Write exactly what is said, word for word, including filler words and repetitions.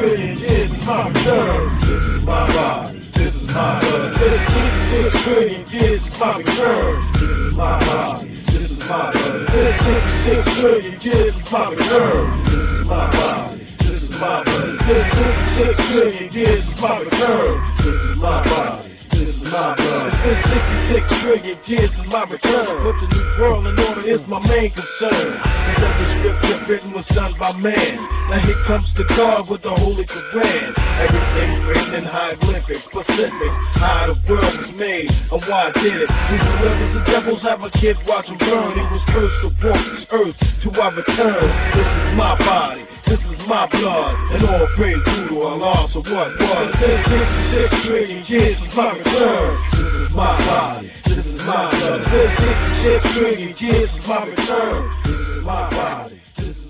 trillion years is my return. This is my body, this is my blood. fifty-six trillion years is my return. This is my body, this is my blood. fifty-six trillion years is my return. This is my body, this is my blood. fifty-six trillion years is my return. This is my body, this is my blood. sixty-six trillion years is my return. Put the new world in order is my main concern. And every scripture written was done by man. Now here comes the God with the Holy Quran. Everything written in hieroglyphics, specific, how the world was made and why I did it. These deliverers and devils have a kid watch him burn. He was cursed to walk this earth to our return. This is my body, this is my blood, and all praise due to Allah. So what was fifty-six trillion years is my return. This is my body, this is my blood. fifty-six trillion years is my return. This is my body, this is